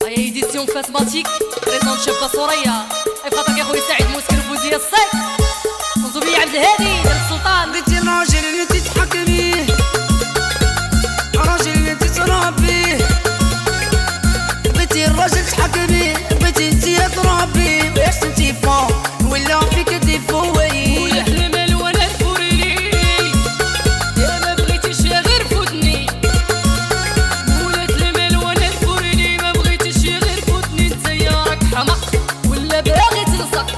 ايديسيون فاتماتيك بريزونت شابه سوريا اي خاطرك يا خويا سعيد موسكر فوزيه الصيف منصوبيه عبد الهادي ديال السلطان. بغيتي الراجل اللي تتحكميه، الراجل اللي تتربيه، بغيتي الراجل تحكميه، بغيتي انتي تربيه، واش انتي فوق ولا فيك ديفو وي المال وانا الفوريلي يا ما بغيتيش غير فوتني، ولات المال وانا الفوريلي ما بغيتيش غير فوتني، نتايا راك حمق ولا باغي تلصق.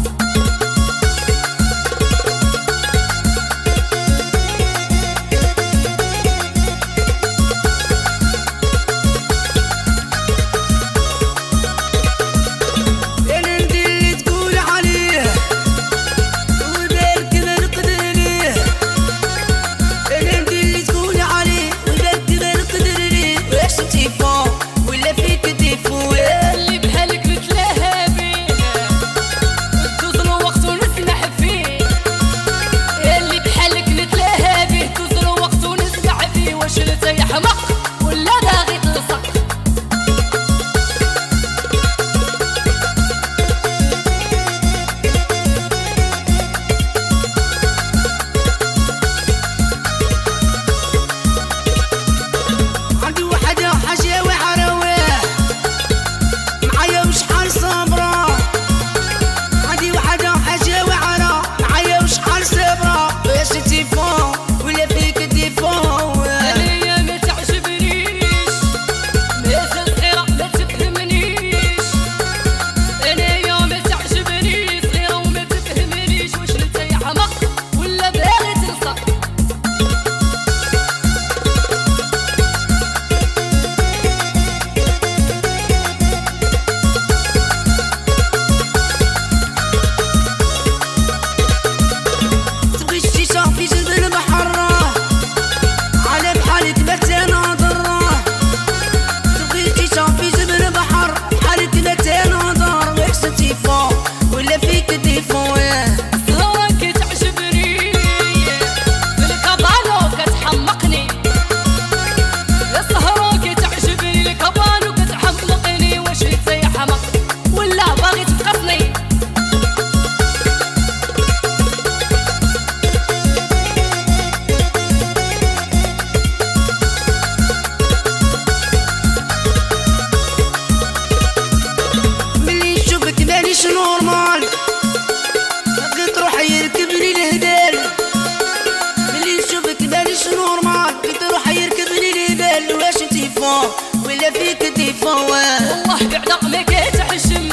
ولا فيك ديفو والله بعد ما كتحشم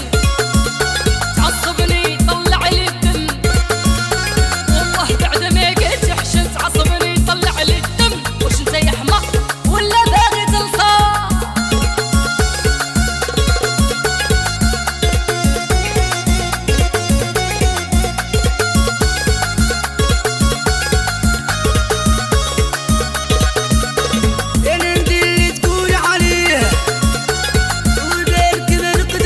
تعصبني طلع لي الدم، والله بعد ما كتحشم تعصبني طلع لي الدم، واش انت يا حمق ولا باغي تنصاب؟ اللي تقول عليه والبال كذا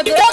يا